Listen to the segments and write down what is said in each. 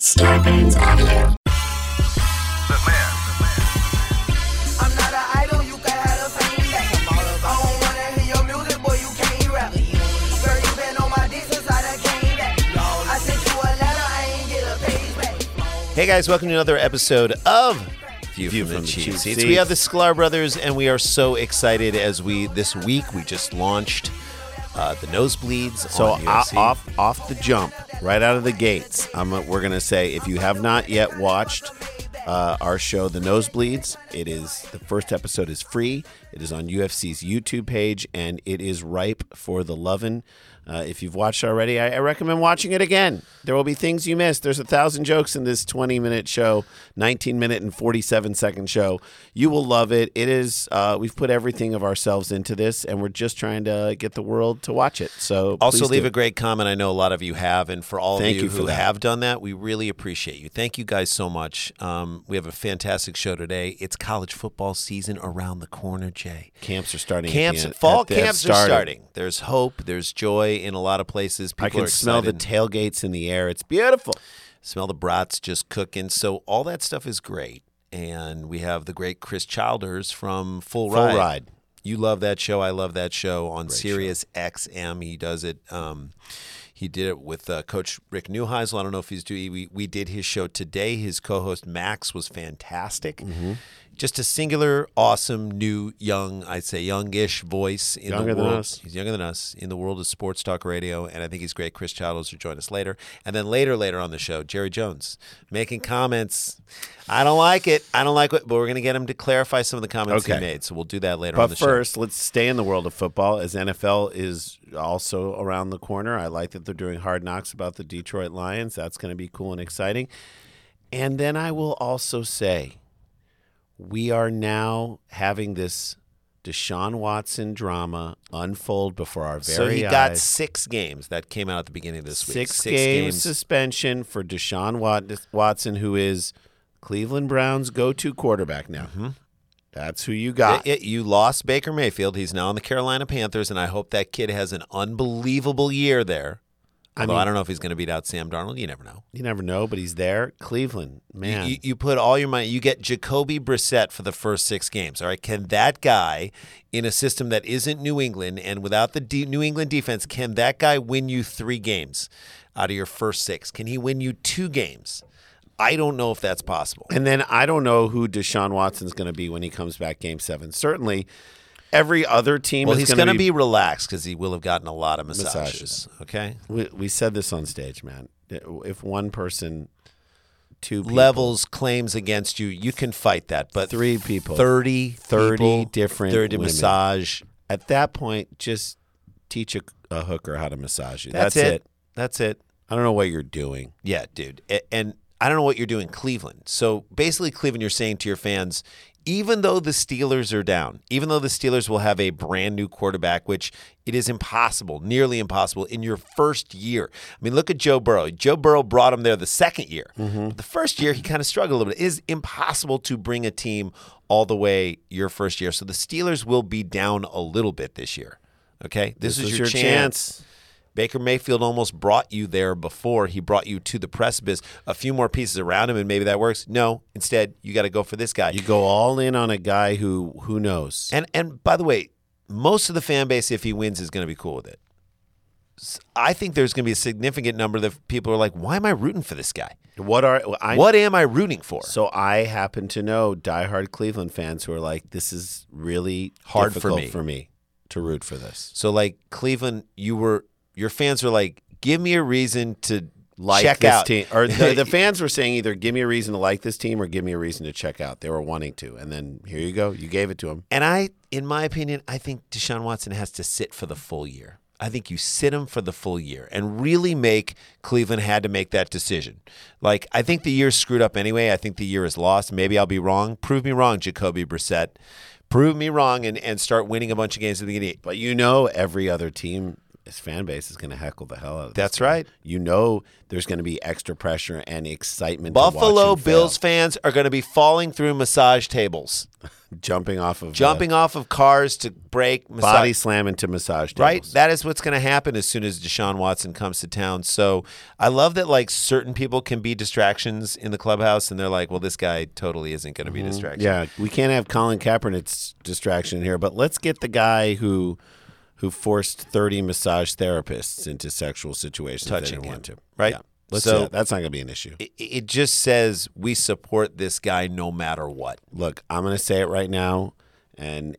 Scarpins Avenue. I'm not an idol, you can have the fame back. I don't wanna hear your music, boy, you can't rap. Girl, you been on my dick since I done came back. I sent you a letter, I ain't get a page back. Hey guys, welcome to another episode of View from the Cheap Seats. We have the Sklar Brothers, and we are so excited as this week we just launched the Nosebleeds. So on UFC. off the jump, right out of the gates, we're going to say if you have not yet watched our show, The Nosebleeds, the first episode is free. It is on UFC's YouTube page, and it is ripe for the lovin'. If you've watched already, I recommend watching it again. There will be things you missed. There's 1,000 jokes in this 20-minute show, 19-minute and 47-second show. You will love it. It is. We've put everything of ourselves into this, and we're just trying to get the world to watch it. So also please leave do. a great comment. I know a lot of you have, and for all Thank of you you for who that. have done that, we really appreciate you. Thank you guys so much. We have a fantastic show today. It's college football season around the corner, Jay. Camps are starting. Fall camps are starting. There's hope. There's joy in a lot of places. People I can are smell the excited. tailgates in the air. It's beautiful. Smell the brats just cooking. So all that stuff is great. And we have the great Chris Childers from Full Ride. You love that show. I love that show on Sirius XM. He does it. He did it with Coach Rick Neuheisel. I don't know if he's doing. We did his show today. His co-host Max was fantastic. Mm-hmm. Just a singular, awesome, new, young, I'd say youngish voice in Younger the world. than us. He's younger than us in the world of sports talk radio, and I think he's great. Chris Childers will join us later. And then later on the show, Jerry Jones making comments. I don't like it, but we're going to get him to clarify some of the comments he made. So we'll do that later on the But show. first, let's stay in the world of football, as NFL is also around the corner. I like that they're doing Hard Knocks about the Detroit Lions. That's going to be cool and exciting. And then I will also say, we are now having this Deshaun Watson drama unfold before our very eyes. So he got 6 games that came out at the beginning of this week. 6 games suspension for Deshaun Watson, who is Cleveland Browns' go-to quarterback now. Mm-hmm. That's who you got. You lost Baker Mayfield. He's now on the Carolina Panthers, and I hope that kid has an unbelievable year there. Although I don't know if he's going to beat out Sam Darnold. You never know. You never know, but he's there. Cleveland, man. You put all your money. You get Jacoby Brissett for the first 6 games. All right, can that guy in a system that isn't New England and without the New England defense, can that guy win you 3 games out of your first 6? Can he win you 2 games? I don't know if that's possible. And then I don't know who Deshaun Watson's going to be when he comes back Game 7. Certainly, every other team Well, is he's going to be relaxed because he will have gotten a lot of massages. Okay? We said this on stage, man. If one person, 2 people, levels claims against you, you can fight that. But 3 people, 30 people, different 30 women. massage. At that point, just teach a hooker how to massage you. That's it. That's it. I don't know what you're doing. Yeah, dude. And I don't know what you're doing, Cleveland. So basically, Cleveland, you're saying to your fans, even though the Steelers are down, even though the Steelers will have a brand new quarterback, which it is impossible, nearly impossible, in your first year. I mean, look at Joe Burrow. Joe Burrow brought him there the second year. Mm-hmm. But the first year, he kind of struggled a little bit. It is impossible to bring a team all the way your first year. So the Steelers will be down a little bit this year. Okay? This is your chance. Baker Mayfield almost brought you there before. He brought you to the precipice. A few more pieces around him, and maybe that works. No, instead, you got to go for this guy. You go all in on a guy who knows. And by the way, most of the fan base, if he wins, is going to be cool with it. I think there's going to be a significant number that people are like, why am I rooting for this guy? What am I rooting for? So I happen to know diehard Cleveland fans who are like, this is really hard difficult for me to root for this. So like Cleveland, your fans are like, give me a reason to check this out. Team. Or the fans were saying either give me a reason to like this team or give me a reason to check out. They were wanting to. And then here you go. You gave it to them. And in my opinion, I think Deshaun Watson has to sit for the full year. I think you sit him for the full year and really make Cleveland had to make that decision. Like, I think the year's screwed up anyway. I think the year is lost. Maybe I'll be wrong. Prove me wrong, Jacoby Brissett. Prove me wrong and start winning a bunch of games at the beginning. But every other team his fan base is going to heckle the hell out of this That's guy. right. You know there's going to be extra pressure and excitement to Buffalo watch him Bills fail. fans are going to be falling through massage tables, Jumping off of off of cars to break massage. body slam into massage tables. Right? That is what's going to happen as soon as Deshaun Watson comes to town. So I love that like certain people can be distractions in the clubhouse, and they're like, well, this guy totally isn't going to be a distraction. Yeah, we can't have Colin Kaepernick's distraction here, but let's get the guy who forced 30 massage therapists into sexual situations they Touching didn't him, want to. right? Yeah. Let's So- do that. That's not going to be an issue. It just says we support this guy no matter what. Look, I'm going to say it right now, and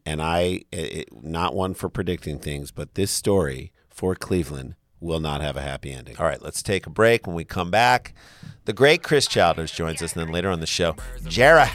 not one for predicting things, but this story for Cleveland will not have a happy ending. All right, let's take a break. When we come back, the great Chris Childers joins us, and then later on the show, Jarrett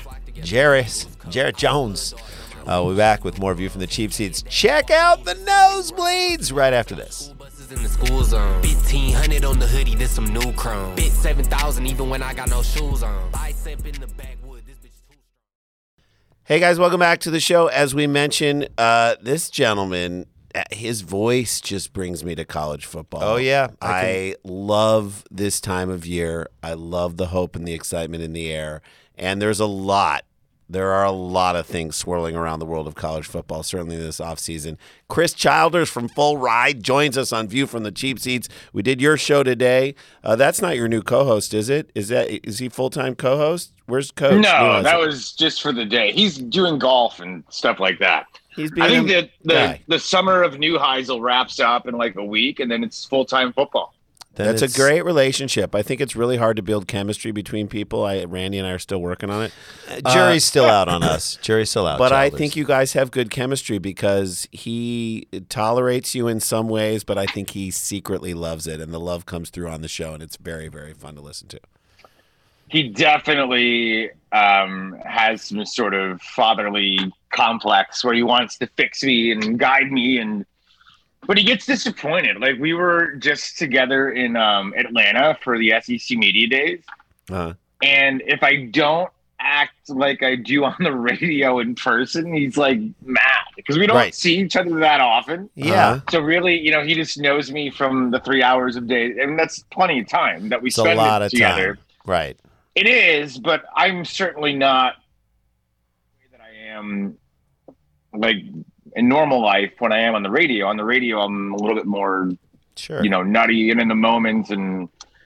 Jones. We'll be back with more View from the Cheap Seats. Check out the nosebleeds right after this. In the school zone, 1500 on the hoodie, this some new chrome. Bit 7,000 even when I got no shoes on. Bicep in the backwood, this bitch too strong. Hey guys, welcome back to the show. As we mentioned, this gentleman, his voice just brings me to college football. Oh, yeah. I love this time of year. I love the hope and the excitement in the air. And there are a lot of things swirling around the world of college football, certainly this offseason. Chris Childers from Full Ride joins us on View from the Cheap Seats. We did your show today. That's not your new co-host, is it? Is he full-time co-host? Where's Coach? No, that was just for the day. He's doing golf and stuff like that. He's I think being that the summer of New Heisel wraps up in like a week, and then it's full-time football. That's a great relationship. I think it's really hard to build chemistry between people. Randy and I are still working on it. Jury's still out on us. Jury's still out. But I Childers. think you guys have good chemistry because he tolerates you in some ways, but I think he secretly loves it, and the love comes through on the show, and it's very, very fun to listen to. He definitely has some sort of fatherly complex where he wants to fix me and guide me, but he gets disappointed. Like, we were just together in Atlanta for the SEC Media Days. Uh-huh. And if I don't act like I do on the radio in person, he's like mad because we don't Right. see each other that often. Yeah. So really, he just knows me from the 3 hours of day. And that's plenty of time that we It's a spend lot of together. time. Right. It is, but I'm certainly not the way that I am like in normal life when I am on the radio. On the radio, I'm a little bit more, Sure. nutty and in the moment. And,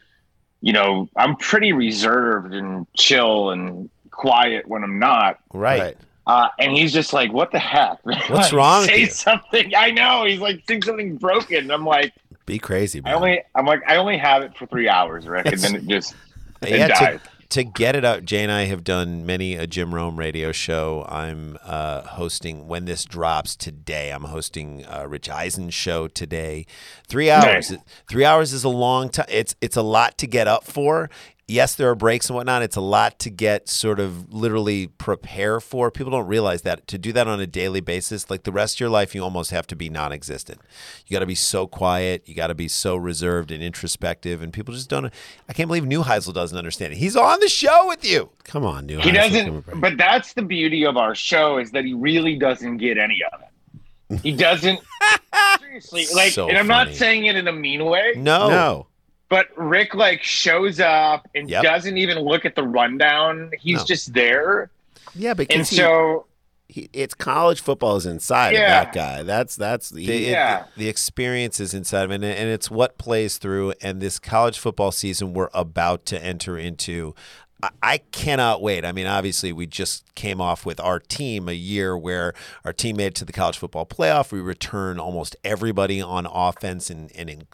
I'm pretty reserved and chill and quiet when I'm not. Right. And he's just like, what the heck? What's wrong with Say you? something. I know. He's like, think something broken. I'm like, Be crazy, man. I only have it for 3 hours, Rick. And then it just Yeah, dies. to get it out, Jay and I have done many a Jim Rome radio show. I'm hosting, when this drops today, I'm hosting Rich Eisen's show today. 3 hours. Nice. 3 hours is a long time. It's a lot to get up for. Yes, there are breaks and whatnot. It's a lot to get sort of literally prepare for. People don't realize that. To do that on a daily basis, like the rest of your life, you almost have to be non-existent. You got to be so quiet. You got to be so reserved and introspective. And people just don't. I can't believe Neuheisel doesn't understand it. He's on the show with you. Come on, New He Heisel, doesn't, come on, but that's the beauty of our show is that he really doesn't get any of it. He doesn't seriously like, So and I'm funny. not saying it in a mean way, No. but Rick like shows up and Yep. doesn't even look at the rundown. He's No. just there, Yeah, and because so it's college football is inside of Yeah. that guy. That's Yeah. The experience is inside of it, and it's what plays through. And this college football season we're about to enter into, I cannot wait. I mean, obviously, we just came off with our team a year where our team made it to the college football playoff. We returned almost everybody on offense and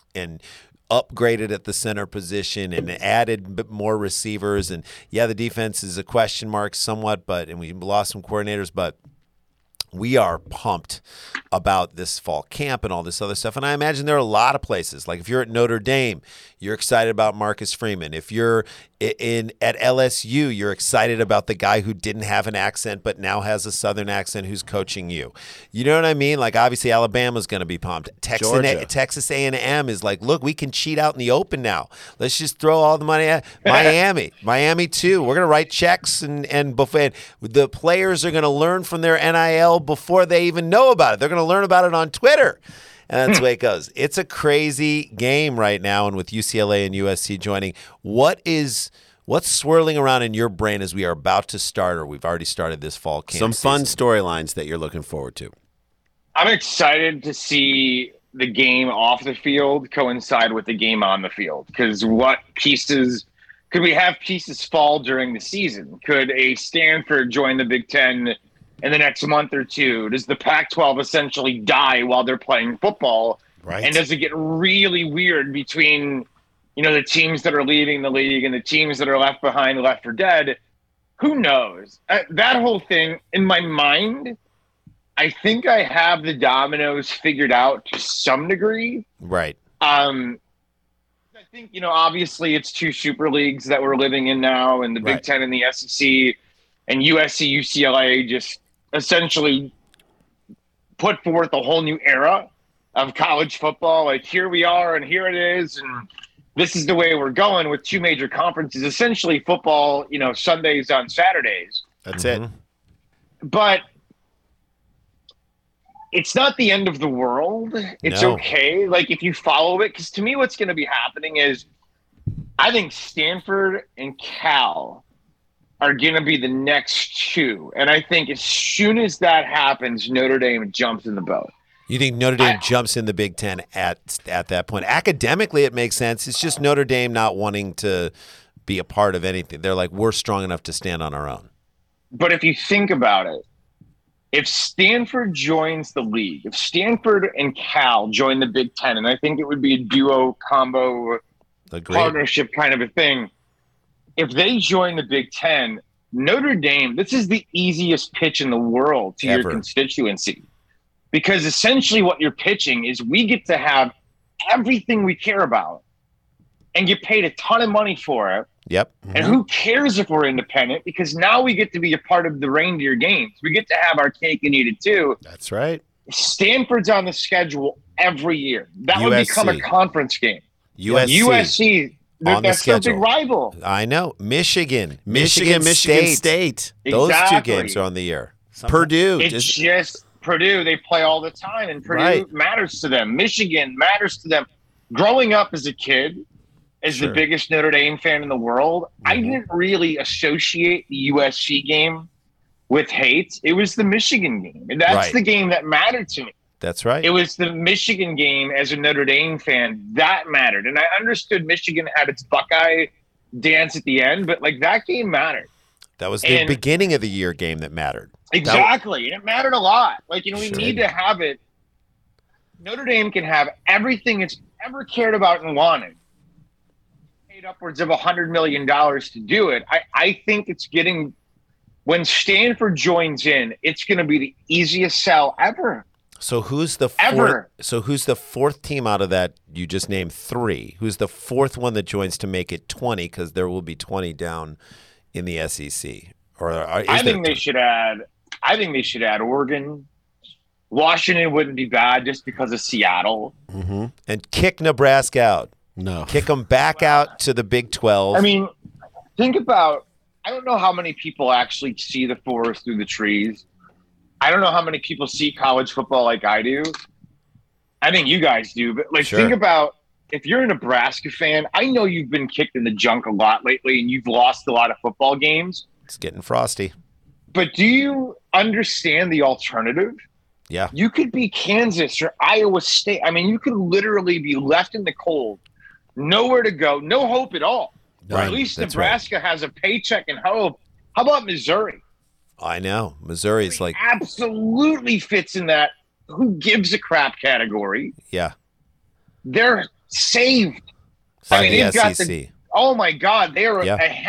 upgraded at the center position and added more receivers. And yeah, the defense is a question mark somewhat, and we lost some coordinators, but we are pumped about this fall camp and all this other stuff. And I imagine there are a lot of places. Like if you're at Notre Dame, you're excited about Marcus Freeman. If you're at LSU, you're excited about the guy who didn't have an accent but now has a Southern accent who's coaching you. You know what I mean? Like obviously Alabama's going to be pumped. Georgia. Texas A&M is like, look, we can cheat out in the open now. Let's just throw all the money at Miami too. We're going to write checks and the players are going to learn from their NIL before they even know about it. They're going to learn about it on Twitter. that's the way it goes. It's a crazy game right now, and with UCLA and USC joining, what's swirling around in your brain as we are about to start, or we've already started this fall camp? Some fun season? storylines that you're looking forward to. I'm excited to see the game off the field coincide with the game on the field, because what pieces could we have pieces fall during the season? Could a Stanford join the Big Ten in the next month or two? Does the Pac-12 essentially die while they're playing football? Right. And does it get really weird between, the teams that are leaving the league and the teams that are left behind, left for dead? Who knows? That whole thing, in my mind, I think I have the dominoes figured out to some degree. Right. I think, obviously it's two super leagues that we're living in now, and the Big Ten and the SEC, and USC, UCLA just essentially put forth a whole new era of college football. Like, here we are, and here it is, and this is the way we're going with two major conferences. Essentially football, Sundays on Saturdays. That's it. But it's not the end of the world. It's okay. Like, if you follow it, because to me what's going to be happening is I think Stanford and Cal are going to be the next two. And I think as soon as that happens, Notre Dame jumps in the boat. You think Notre Dame jumps in the Big Ten at that point? Academically, it makes sense. It's just Notre Dame not wanting to be a part of anything. They're like, we're strong enough to stand on our own. But if you think about it, if Stanford joins the league, if Stanford and Cal join the Big Ten, and I think it would be a duo combo partnership kind of a thing, if they join the Big Ten, Notre Dame, this is the easiest pitch in the world to your constituency. Because essentially what you're pitching is we get to have everything we care about and get paid a ton of money for it. Yep. And who cares if we're independent? Because now we get to be a part of the reindeer games. We get to have our cake and eat it too. That's right. Stanford's on the schedule every year. That would become a conference game. USC, on that's the schedule. their big rival. I know. Michigan Michigan State. Those two games are on the year. Purdue. It's just Purdue. They play all the time, and Purdue matters to them. Michigan matters to them. Growing up as a kid, as the biggest Notre Dame fan in the world, I didn't really associate the USC game with hate. It was the Michigan game. And that's the game that mattered to me. That's right. It was the Michigan game as a Notre Dame fan that mattered. And I understood Michigan had its Buckeye dance at the end, but like that game mattered. That was the beginning of the year game that mattered. Exactly. And it mattered a lot. Like, we need to have it. Notre Dame can have everything it's ever cared about and wanted. Paid upwards of $100 million to do it. I think it's getting, when Stanford joins in, it's going to be the easiest sell ever. So who's the fourth? So who's the fourth team out of that? You just named three. Who's the fourth one that joins to make it 20? Because there will be 20 down in the SEC. I think they should add. I think they should add Oregon. Washington wouldn't be bad just because of Seattle. And kick Nebraska out. No, kick them back out to the Big 12. I mean, think about. I don't know how many people actually see the forest through the trees. I don't know how many people see college football like I do. I think you guys do, but think about if you're a Nebraska fan. I know you've been kicked in the junk a lot lately, and you've lost a lot of football games. It's getting frosty. But do you understand the alternative? Yeah. You could be Kansas or Iowa State. I mean, you could literally be left in the cold, nowhere to go, no hope at all. Right. At least Nebraska has a paycheck and hope. How about Missouri? I know. Missouri's like absolutely fits in that who gives a crap category. Yeah. They're saved. I mean, they've got oh my God, they're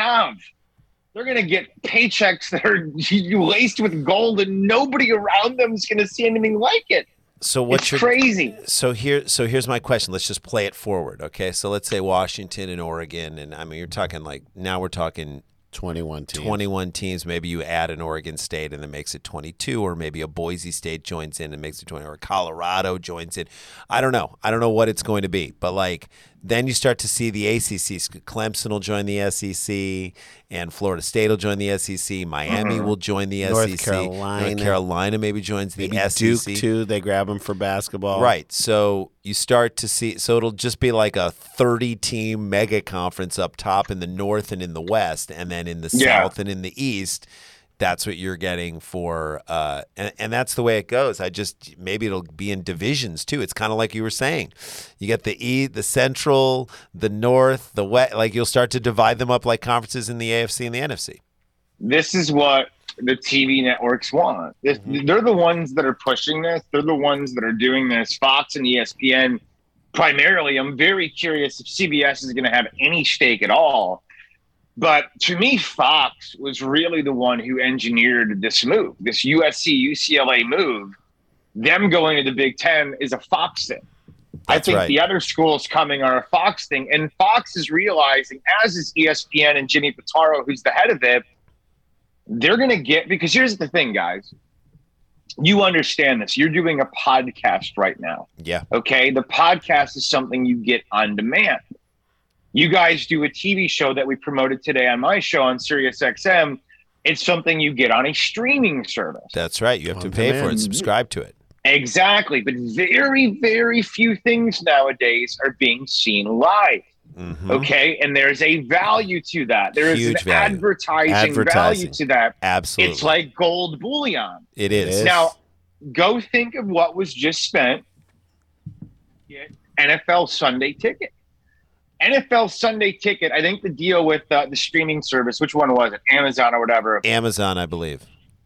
they're going to get paychecks that are laced with gold, and nobody around them is going to see anything like it. So what's crazy? So here's my question. Let's just play it forward, okay? So let's say Washington and Oregon, and I mean you're talking now we're talking 21 teams. 21 teams. Maybe you add an Oregon State and it makes it 22, or maybe a Boise State joins in and makes it 20, or Colorado joins in. I don't know. I don't know what it's going to be, but Then you start to see the ACC. Clemson will join the SEC, and Florida State will join the SEC. Miami will join the North SEC. Carolina. North Carolina maybe joins the Maybe SEC. Duke too. They grab them for basketball. Right. So you start to see. So it'll just be like a 30-team mega conference up top in the North and in the West, and then in the South and in the East. That's what you're getting for, and that's the way it goes. Maybe it'll be in divisions too. It's kind of like you were saying. You get the Central, the North, the West. Like you'll start to divide them up like conferences in the AFC and the NFC. This is what the TV networks want. They're the ones that are pushing this. They're the ones that are doing this. Fox and ESPN primarily. I'm very curious if CBS is going to have any stake at all. But to me, Fox was really the one who engineered this move, this USC-UCLA move. Them going to the Big Ten is a Fox thing. I think the other schools coming are a Fox thing. And Fox is realizing, as is ESPN and Jimmy Pitaro, who's the head of it, they're going to get – because here's the thing, guys. You understand this. You're doing a podcast right now. Yeah. Okay? The podcast is something you get on demand. You guys do a TV show that we promoted today on my show on SiriusXM. It's something you get on a streaming service. That's right. You have to pay for it, subscribe to it. Exactly. But very, very few things nowadays are being seen live. Mm-hmm. Okay? And there's a value to that. There is an advertising value to that. Absolutely. It's like gold bullion. It is. Now, go think of what was just spent to get NFL Sunday Ticket. NFL Sunday Ticket, I think the deal with the streaming service, which one was it? Amazon or whatever? Amazon, I believe.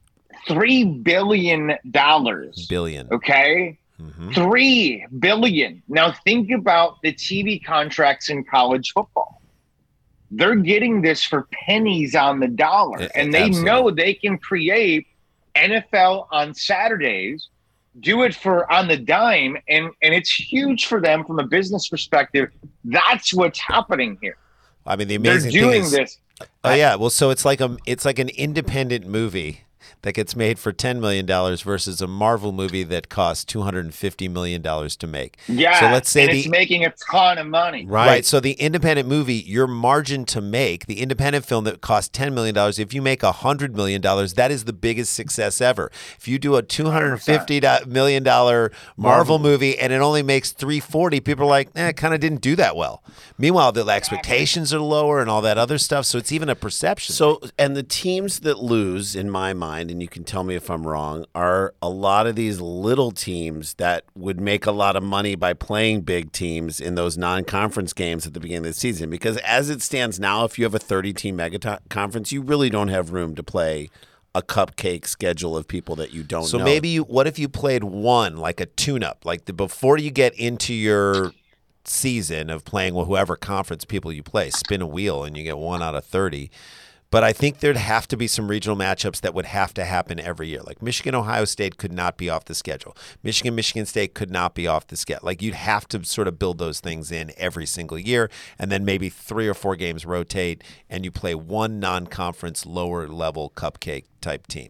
$3 billion. Billion. Okay? Mm-hmm. $3 billion. Now think about the TV contracts in college football. They're getting this for pennies on the dollar. And they know they can create NFL on Saturdays, do it for on the dime, and it's huge for them from a business perspective. That's what's happening here. I mean, the amazing thing is, this. Oh yeah, well, so it's like an independent movie that gets made for $10 million versus a Marvel movie that costs $250 million to make. Yeah, so let's say it's making a ton of money. Right. So the independent movie, your margin to make, the independent film that costs $10 million, if you make $100 million, that is the biggest success ever. If you do a $250 million Marvel movie and it only makes $340, people are like, it kind of didn't do that well. Meanwhile, the expectations are lower and all that other stuff, so it's even a perception. So, and the teams that lose, in my mind, and you can tell me if I'm wrong, are a lot of these little teams that would make a lot of money by playing big teams in those non-conference games at the beginning of the season. Because as it stands now, if you have a 30-team mega conference, you really don't have room to play a cupcake schedule of people that you don't know. So maybe what if you played one, like a tune-up, like before you get into your season of playing whoever conference people you play, spin a wheel and you get 1 out of 30. But I think there'd have to be some regional matchups that would have to happen every year. Like Michigan, Ohio State could not be off the schedule. Michigan State could not be off the schedule. Like you'd have to sort of build those things in every single year, and then maybe 3 or 4 games rotate, and you play one non-conference lower level cupcake type team.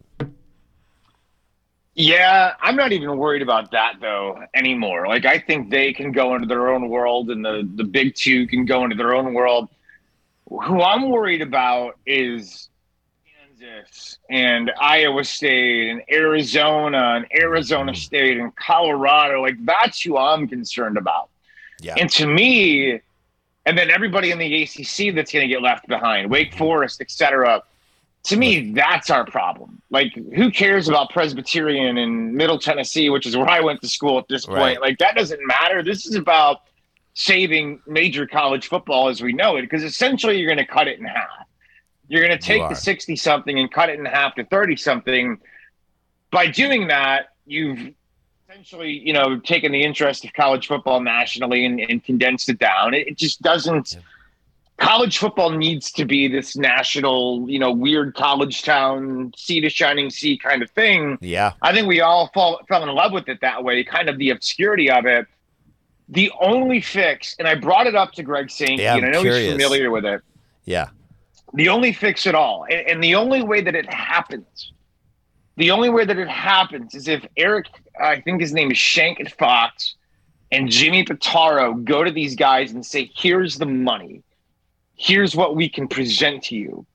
Yeah, I'm not even worried about that though anymore. Like I think they can go into their own world, and the Big Two can go into their own world. Who I'm worried about is Kansas and Iowa State and Arizona State and Colorado. Like that's who I'm concerned about. Yeah. And to me, and then everybody in the ACC that's going to get left behind, Wake Forest, etc. To me, that's our problem. Like, who cares about Presbyterian in Middle Tennessee, which is where I went to school at this point? Right. Like, that doesn't matter. This is about saving major college football as we know it, because essentially you're going to cut it in half. You're going to take the 60-something and cut it in half to 30-something. By doing that, you've essentially, taken the interest of college football nationally and condensed it down. It just doesn't. Yeah. College football needs to be this national, weird college town, sea to shining sea kind of thing. Yeah. I think we all fell in love with it that way, kind of the obscurity of it. The only fix, and I brought it up to Greg Sankey, and I know he's familiar with it. Yeah. The only fix at all, and the only way that it happens, is if Eric, I think his name is Shank at Fox, and Jimmy Pitaro go to these guys and say, here's the money. Here's what we can present to you.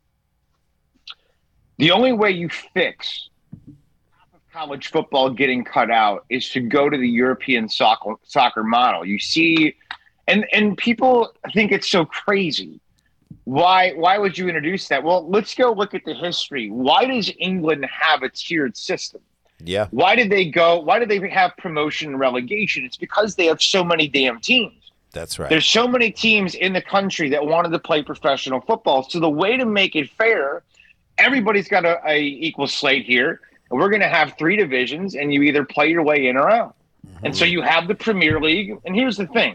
The only way you fix half of college football getting cut out is to go to the European soccer model. You see, and people think it's so crazy. Why would you introduce that? Well, let's go look at the history. Why does England have a tiered system? Yeah. Why did they have promotion and relegation? It's because they have so many damn teams. That's right. There's so many teams in the country that wanted to play professional football. So the way to make it fair, everybody's got a equal slate here. And we're going to have 3 divisions, and you either play your way in or out. Mm-hmm. And so you have the Premier League. And here's the thing.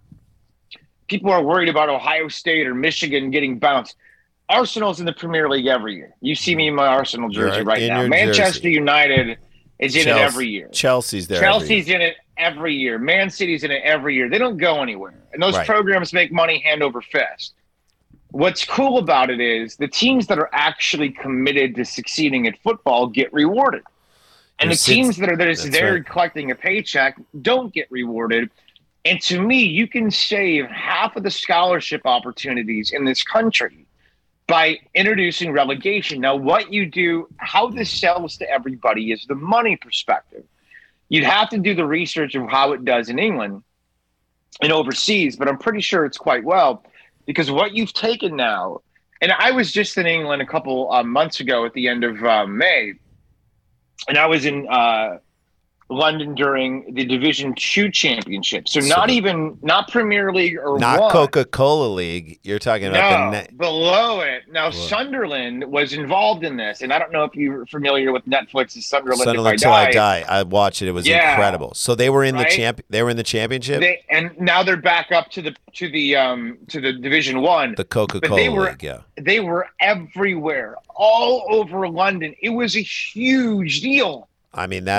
People are worried about Ohio State or Michigan getting bounced. Arsenal's in the Premier League every year. You see me in my Arsenal jersey right now. Manchester United is in it every year. Chelsea's there. Chelsea's in it every year. Man City's in it every year. They don't go anywhere. And those programs make money hand over fist. What's cool about it is the teams that are actually committed to succeeding at football get rewarded. And the teams that are just there collecting a paycheck don't get rewarded. And to me, you can save half of the scholarship opportunities in this country by introducing relegation. Now, what you do, how this sells to everybody is the money perspective. You'd have to do the research of how it does in England and overseas, but I'm pretty sure it's quite well, because what you've taken now, and I was just in England a couple months ago at the end of May, and I was in London during the Division 2 championship. So not Premier League or not Coca-Cola League. You're talking about below it. Now, Sunderland was involved in this, and I don't know if you're familiar with Netflix's Sunderland Till I Die. I watched it. It was incredible. So they were in they were in the championship, and now they're back up to the Division 1. The Coca-Cola League. Yeah, they were everywhere, all over London. It was a huge deal. I mean,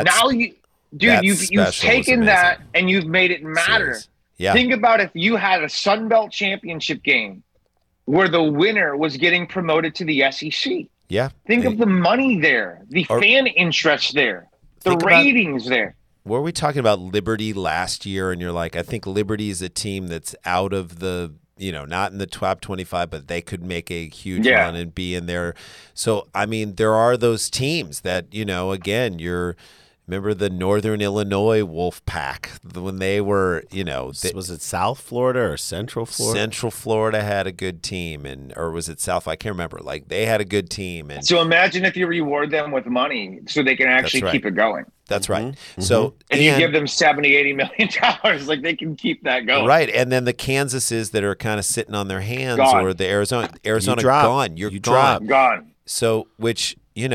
you've taken that and you've made it matter. Yeah. Think about if you had a Sun Belt championship game where the winner was getting promoted to the SEC. Yeah. Think of the money there, the fan interest there, the ratings there. Were we talking about Liberty last year? And you're like, I think Liberty is a team that's out of the, not in the top 25, but they could make a huge run and be in there. So, I mean, there are those teams that, again, remember the Northern Illinois Wolf Pack when they were, was it South Florida or Central Florida? Central Florida had a good team, or was it South? I can't remember. Like they had a good team, and so imagine if you reward them with money so they can actually keep it going. That's right. Mm-hmm. So and you give them $70-80 million, like they can keep that going. Right, and then the Kansases that are kind of sitting on their hands, or the Arizona gone. You're gone. So which.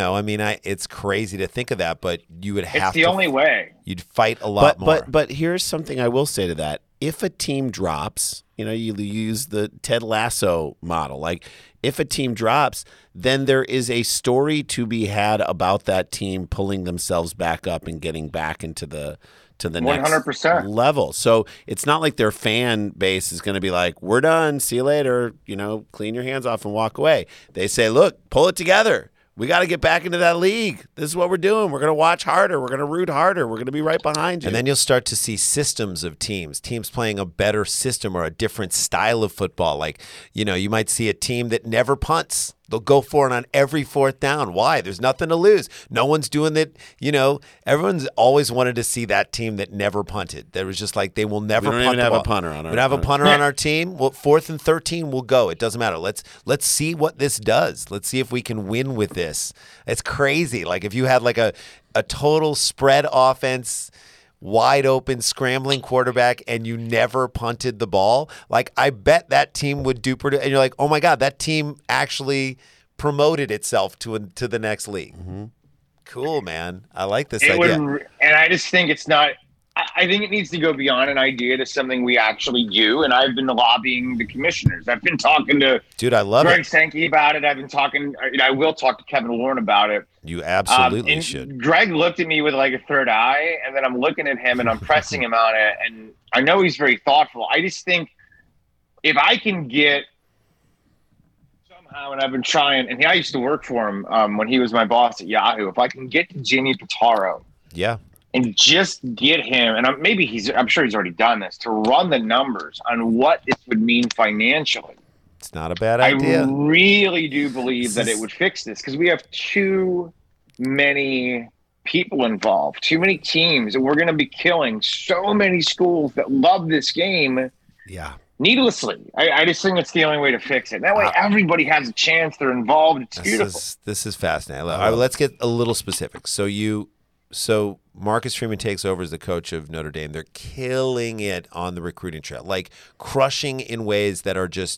It's crazy to think of that, but you would have to. It's the only way. You'd fight a lot more. But here's something I will say to that. If a team drops, you use the Ted Lasso model. Like, if a team drops, then there is a story to be had about that team pulling themselves back up and getting back into the next 100%. level. So it's not like their fan base is going to be like, we're done, see you later, clean your hands off and walk away. They say, look, pull it together. We got to get back into that league. This is what we're doing. We're going to watch harder. We're going to root harder. We're going to be right behind you. And then you'll start to see systems of teams playing a better system or a different style of football. Like, you might see a team that never punts. They'll go for it on every fourth down. Why? There's nothing to lose. No one's doing that. Everyone's always wanted to see that team that never punted. That was just like they will never punt. We don't even have a punter on our team. We don't have a punter on our team. Well, 4th and 13, we'll go. It doesn't matter. Let's see what this does. Let's see if we can win with this. It's crazy. Like if you had like a total spread offense, wide open, scrambling quarterback, and you never punted the ball, like I bet that team would do pretty. And you're like, oh my God, that team actually promoted itself to the next league. Mm-hmm. Cool, man. I like this idea. And I just think it's not. I think it needs to go beyond an idea to something we actually do. And I've been lobbying the commissioners. I've been talking to I love Greg Sankey about it. I've been talking. I will talk to Kevin Warren about it. You absolutely should. Greg looked at me with like a third eye, and then I'm looking at him and I'm pressing him on it. And I know he's very thoughtful. I just think if I can get somehow, and I've been trying, and I used to work for him when he was my boss at Yahoo. If I can get to Jimmy Pitaro, and just get him, and I'm sure he's already done this, to run the numbers on what it would mean financially. It's not a bad idea. I really do believe that it would fix this, because we have too many people involved, too many teams, and we're going to be killing so many schools that love this game. Yeah. Needlessly. I just think it's the only way to fix it. That way everybody has a chance. They're involved. It's beautiful. This is fascinating. All right, let's get a little specific. So Marcus Freeman takes over as the coach of Notre Dame. They're killing it on the recruiting trail, like crushing in ways that are just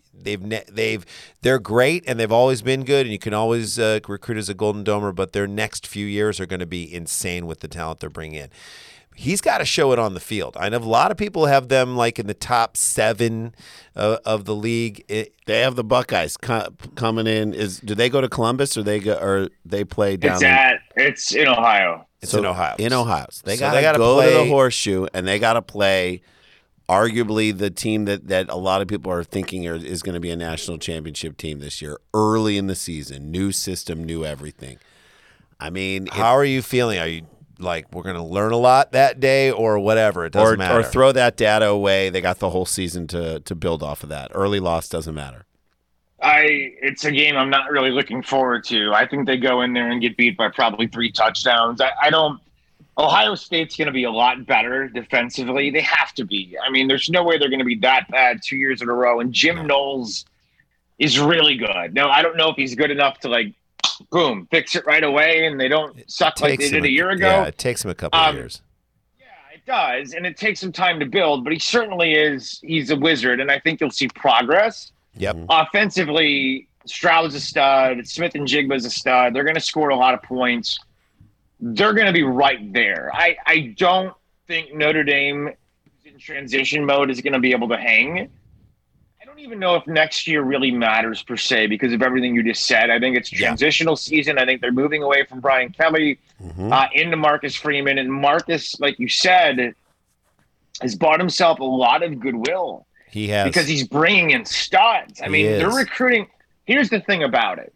they're great, and they've always been good, and you can always recruit as a Golden Domer, but their next few years are going to be insane with the talent they're bringing in. He's got to show it on the field. I know a lot of people have them like in the top 7 of the league. They have the Buckeyes coming in. Do they go to Columbus or they play down? It's in Ohio. It's in Ohio. In Ohio, so they got to go to the Horseshoe, and they got to play. Arguably, the team that a lot of people are thinking is going to be a national championship team this year. Early in the season, new system, new everything. I mean, how are you feeling? Are you like, we're going to learn a lot that day, or whatever? It doesn't matter. Or throw that data away. They got the whole season to build off of that. Early loss doesn't matter. It's a game I'm not really looking forward to. I think they go in there and get beat by probably 3 touchdowns. Ohio State's going to be a lot better defensively. They have to be. I mean, there's no way they're going to be that bad 2 years in a row. And Jim Knowles is really good. Now, I don't know if he's good enough to, like, boom, fix it right away, and they don't suck like they did a year ago. Yeah, it takes him a couple of years. Yeah, it does, and it takes him time to build, but he certainly is. He's a wizard, and I think you'll see progress. Yep. Offensively, Stroud's a stud. Smith and Jigba's a stud. They're going to score a lot of points. They're going to be right there. I don't think Notre Dame in transition mode is going to be able to hang. I don't even know if next year really matters per se because of everything you just said. I think it's transitional season. I think they're moving away from Brian Kelly into Marcus Freeman. And Marcus, like you said, has bought himself a lot of goodwill. He has. Because he's bringing in studs. I mean, they're recruiting. Here's the thing about it.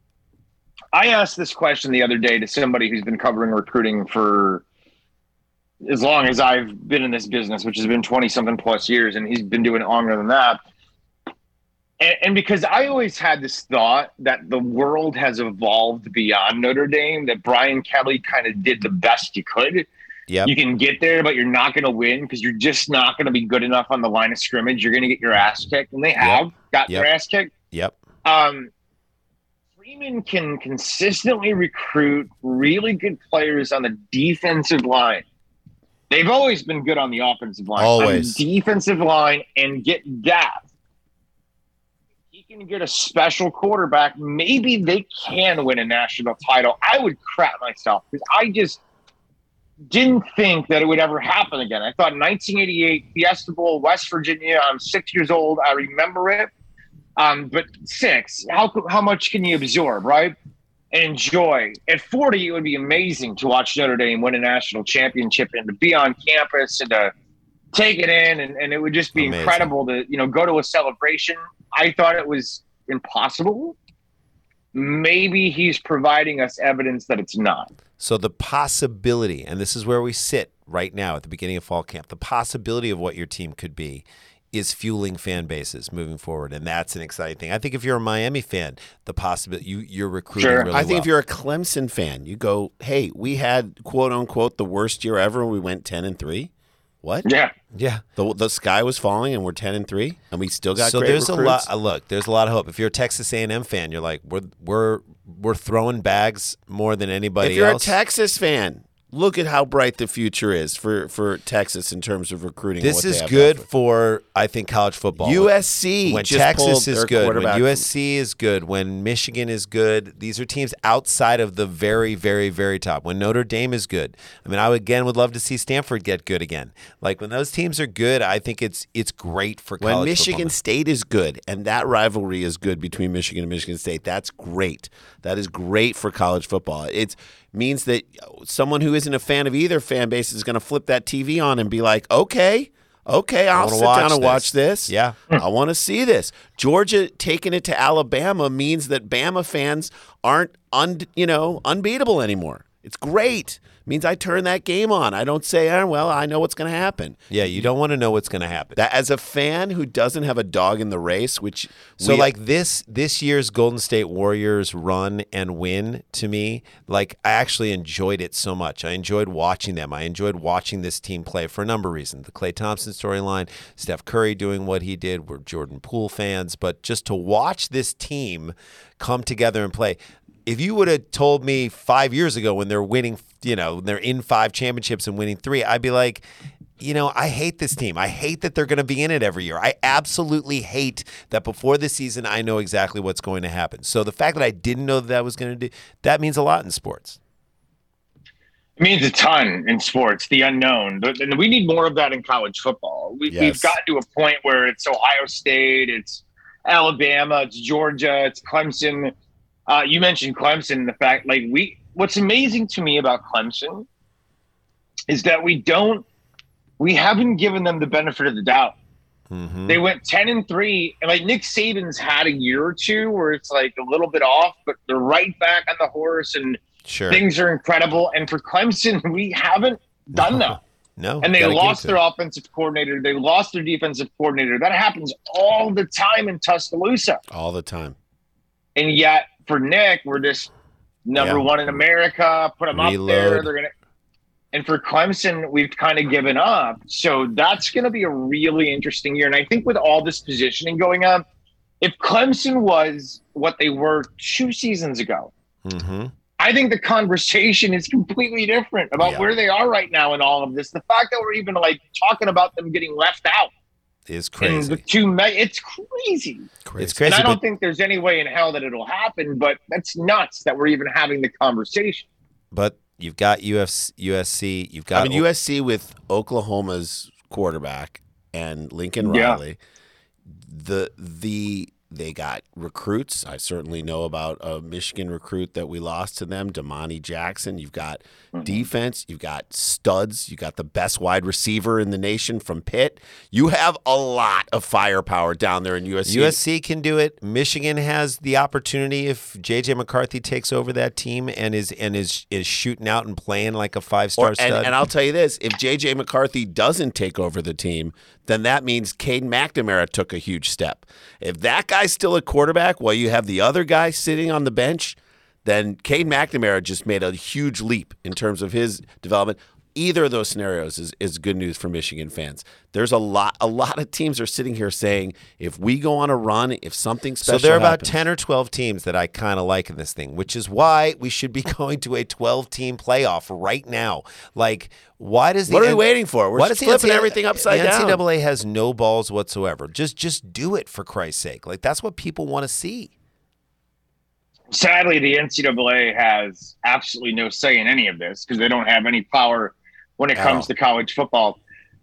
I asked this question the other day to somebody who's been covering recruiting for as long as I've been in this business, which has been 20-something plus years, and he's been doing it longer than that. And because I always had this thought that the world has evolved beyond Notre Dame, that Brian Kelly kind of did the best he could. Yep. You can get there, but you're not going to win because you're just not going to be good enough on the line of scrimmage. You're going to get your ass kicked, and they have got their ass kicked. Yep. Freeman can consistently recruit really good players on the defensive line. They've always been good on the offensive line. Always. On the defensive line and get depth. He can get a special quarterback. Maybe they can win a national title. I would crap myself because I just didn't think that it would ever happen again. I thought 1988 Fiesta Bowl, West Virginia. I'm 6 years old. I remember it. But 6, how much can you absorb, right? And enjoy. At 40, it would be amazing to watch Notre Dame win a national championship and to be on campus and to take it in, and it would just be incredible to, go to a celebration. I thought it was impossible. Maybe he's providing us evidence that it's not. So the possibility, and this is where we sit right now at the beginning of fall camp, the possibility of what your team could be is fueling fan bases moving forward, and that's an exciting thing. I think if you're a Miami fan, the possibility you're recruiting really well. I think if you're a Clemson fan, you go, "Hey, we had quote unquote the worst year ever. We went 10-3. What? Yeah. The sky was falling, and we're 10-3, and we still got so great there's recruits. a lot. Look, there's a lot of hope. If you're a Texas A&M fan, you're like, we're throwing bags more than anybody else. If you're else. a Texas fan, look at how bright the future is for Texas in terms of recruiting. This is good for, I think, college football. USC when just Texas is good, when quarterback. USC is good, when Michigan is good. These are teams outside of the very, very, very top. When Notre Dame is good. I mean, I would love to see Stanford get good again. Like when those teams are good, I think it's great for college When Michigan football. State is good, and that rivalry is good between Michigan and Michigan State, that's great. That is great for college football. It means that someone who isn't a fan of either fan base is going to flip that TV on and be like, okay, I'll sit down and watch this. Yeah. I want to see this. Georgia taking it to Alabama means that Bama fans aren't unbeatable anymore. It's great. It means I turn that game on. I don't say, well, I know what's going to happen. Yeah, you don't want to know what's going to happen. That as a fan who doesn't have a dog in the race, which this year's Golden State Warriors run and win, to me, like, I actually enjoyed it so much. I enjoyed watching them. I enjoyed watching this team play for a number of reasons. The Klay Thompson storyline, Steph Curry doing what he did. We're Jordan Poole fans, but just to watch this team come together and play. If you would have told me 5 years ago when they're winning, they're in 5 championships and winning 3, I'd be like, I hate this team. I hate that they're going to be in it every year. I absolutely hate that before the season I know exactly what's going to happen. So the fact that I didn't know that was going to do, that means a lot in sports. It means a ton in sports, the unknown. And we need more of that in college football. We've gotten to a point where it's Ohio State, it's Alabama, it's Georgia, it's Clemson. You mentioned Clemson, the fact, what's amazing to me about Clemson is that we haven't given them the benefit of the doubt. Mm-hmm. They went 10-3, and Nick Saban's had a year or two where it's a little bit off, but they're right back on the horse and things are incredible. And for Clemson, we haven't done that. No. And they lost their offensive coordinator. They lost their defensive coordinator. That happens all the time in Tuscaloosa. All the time. And yet, for Nick, we're just number one in America. Put them up there. And for Clemson, we've kind of given up. So that's going to be a really interesting year. And I think with all this positioning going on, if Clemson was what they were 2 seasons ago, I think the conversation is completely different about where they are right now in all of this. The fact that we're even talking about them getting left out is crazy. It's crazy. It's crazy. And I don't think there's any way in hell that it'll happen, but that's nuts that we're even having the conversation. But you've got USC. You've got USC with Oklahoma's quarterback and Lincoln Riley. They got recruits. I certainly know about a Michigan recruit that we lost to them, Damani Jackson. You've got defense. You've got studs. You got the best wide receiver in the nation from Pitt. You have a lot of firepower down there in USC. USC can do it. Michigan has the opportunity if J.J. McCarthy takes over that team and is shooting out and playing like a 5-star stud. And I'll tell you this, if J.J. McCarthy doesn't take over the team, then that means Cade McNamara took a huge step. If that guy's still a quarterback while you have the other guy sitting on the bench, then Cade McNamara just made a huge leap in terms of his development. Either of those scenarios is good news for Michigan fans. There's a lot of teams are sitting here saying, if we go on a run, if something special So there are about happens, 10 or 12 teams that I kind of like in this thing, which is why we should be going to a 12-team playoff right now. Why does what are we waiting for? We're flipping everything upside down. The NCAA has no balls whatsoever. Just do it, for Christ's sake. That's what people want to see. Sadly, the NCAA has absolutely no say in any of this because they don't have any power when it comes to college football.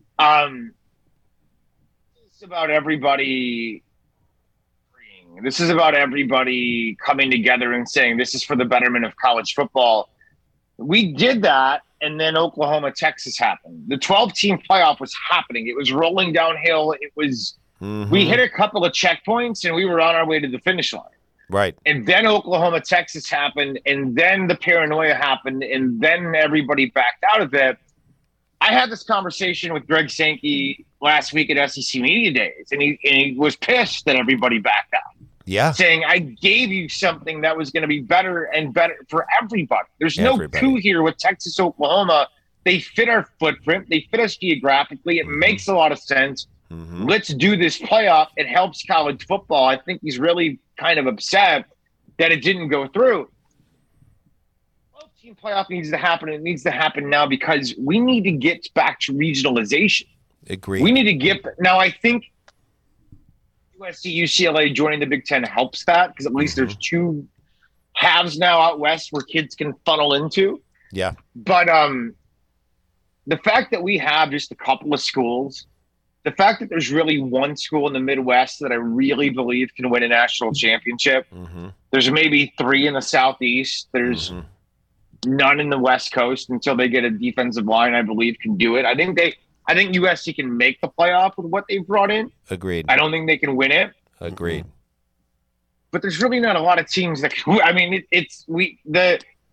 It's about everybody. This is about everybody coming together and saying this is for the betterment of college football. We did that, and then Oklahoma, Texas happened. The 12-team playoff was happening. It was rolling downhill. It was we hit a couple of checkpoints, and we were on our way to the finish line. Right. And then Oklahoma, Texas happened, and then the paranoia happened, and then everybody backed out of it. I had this conversation with Greg Sankey last week at SEC Media Days, and he was pissed that everybody backed out. Yeah. Saying, I gave you something that was going to be better and better for everybody. There's no coup here with Texas, Oklahoma. They fit our footprint. They fit us geographically. It makes a lot of sense. Let's do this playoff. It helps college football. I think he's really kind of upset that it didn't go through. 12-team playoff needs to happen. It needs to happen now because we need to get back to regionalization. Agreed. We need to get – now I think USC, UCLA joining the Big Ten helps that because at least there's two halves now out west where kids can funnel into. Yeah. But the fact that we have just a couple of schools – the fact that there's really one school in the Midwest that I really believe can win a national championship. There's maybe 3 in the Southeast. There's none in the West Coast until they get a defensive line, I believe, can do it. I think USC can make the playoff with what they've brought in. Agreed. I don't think they can win it. Agreed. But there's really not a lot of teams that can. I mean,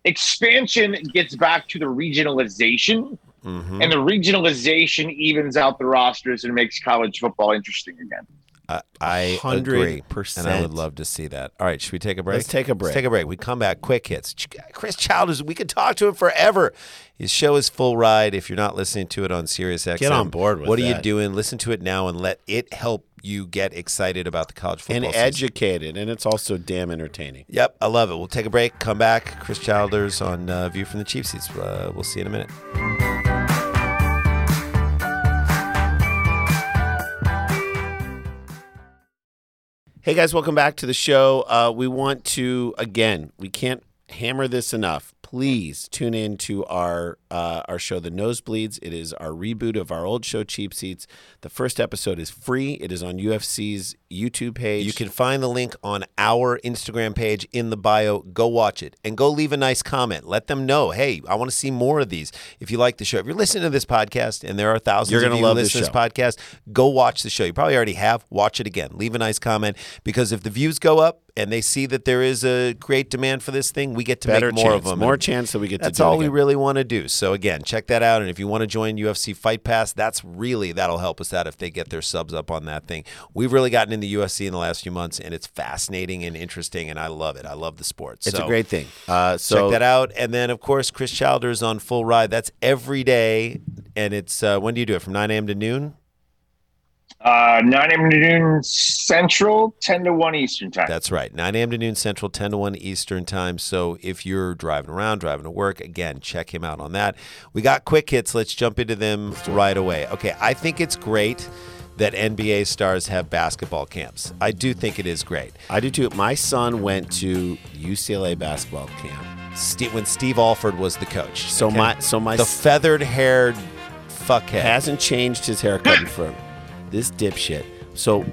expansion gets back to the regionalization, Mm-hmm. and the regionalization evens out the rosters and makes college football interesting again. I agree, 100%. and I would love to see that. All right, should we take a break? Let's take a break. Let's take a break. We come back. Quick hits. Chris Childers, we could talk to him forever. His show is Full Ride. If you're not listening to it on SiriusXM, Get on board with What are you that. doing? Listen to it now and let it help you get excited about the college football And season. educated, and it's also damn entertaining. Yep, I love it. We'll take a break. Come back. Chris Childers on View from the Cheap Seats. We'll see you in a minute. Hey guys, welcome back to the show. We want to, again, we can't hammer this enough. Please tune in to our show, The Nosebleeds. It is our reboot of our old show, Cheap Seats. The first episode is free. It is on UFC's YouTube page. You can find the link on our Instagram page in the bio. Go watch it and go leave a nice comment. Let them know, hey, I want to see more of these. If you like the show, if you're listening to this podcast, and there are thousands You're of gonna you who love this listen to this show. podcast, go watch the show. You probably already have. Watch it again. Leave a nice comment, because if the views go up and they see that there is a great demand for this thing, we get to Better make more chance, of them. more And chance that we get to that's do it all we again. really want to do. So again, check that out. And if you want to join UFC Fight Pass, that'll help us out if they get their subs up on that thing. We've really gotten into UFC in the last few months, and it's fascinating and interesting, and I love it. I love the sport. It's So a great thing. check that out. And then, of course, Chris Childers on Full Ride. That's every day. And it's when do you do it? From 9 a.m. to noon? 9 a.m. to noon Central, 10 to 1 Eastern time. That's right. 9 a.m. to noon Central, 10 to 1 Eastern time. So if you're driving around, driving to work, again, check him out on that. We got quick hits. Let's jump into them right away. Okay, I think it's great that NBA stars have basketball camps. I do think it is great. I do too. My son went to UCLA basketball camp. When Steve Alford was the coach. So okay? my the feathered-haired fuckhead. hasn't changed his haircut in front. This dipshit. So